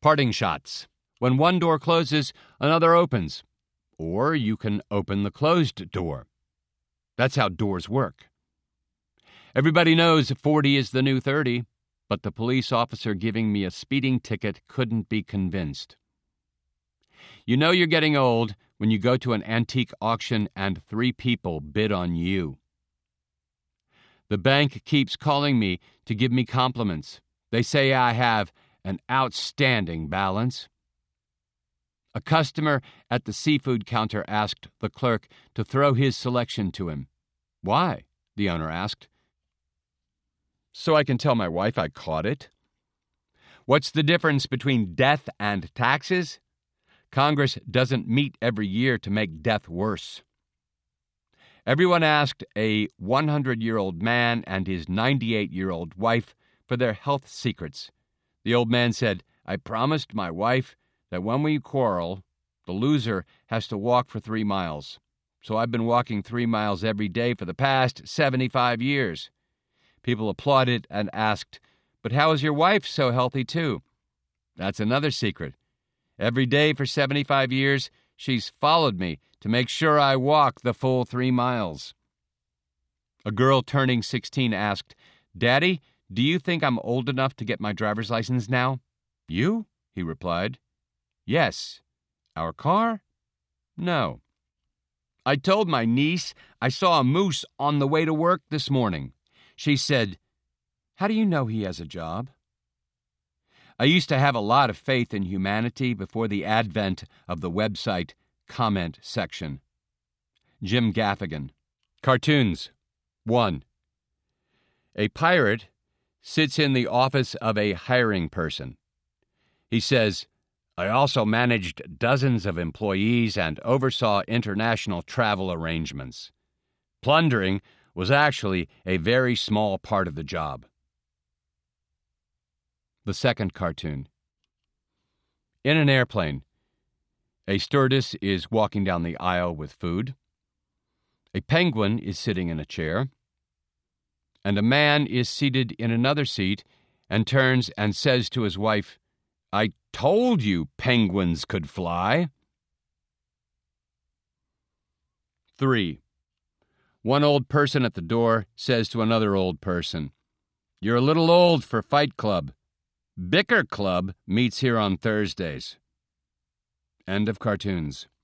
Parting shots. When one door closes, another opens. Or you can open the closed door. That's how doors work. Everybody knows 40 is the new 30, but the police officer giving me a speeding ticket couldn't be convinced. You know you're getting old when you go to an antique auction and 3 people bid on you. The bank keeps calling me to give me compliments. They say I have an outstanding balance. A customer at the seafood counter asked the clerk to throw his selection to him. Why? The owner asked. So I can tell my wife I caught it. What's the difference between death and taxes? Congress doesn't meet every year to make death worse. Everyone asked a 100-year-old man and his 98-year-old wife for their health secrets. The old man said, I promised my wife that when we quarrel, the loser has to walk for 3 miles. So I've been walking 3 miles every day for the past 75 years. People applauded and asked, but how is your wife so healthy too? That's another secret. Every day for 75 years, she's followed me to make sure I walk the full 3 miles. A girl turning 16 asked, Daddy, do you think I'm old enough to get my driver's license now? You? He replied. Yes. Our car? No. I told my niece I saw a moose on the way to work this morning. She said, how do you know he has a job? I used to have a lot of faith in humanity before the advent of the website comment section. Jim Gaffigan. Cartoons. 1. A pirate sits in the office of a hiring person. He says, I also managed dozens of employees and oversaw international travel arrangements. Plundering was actually a very small part of the job. The second cartoon. In an airplane, a stewardess is walking down the aisle with food. A penguin is sitting in a chair. And a man is seated in another seat and turns and says to his wife, I told you penguins could fly. 3. One old person at the door says to another old person, You're a little old for Fight Club. Bicker Club meets here on Thursdays. End of cartoons.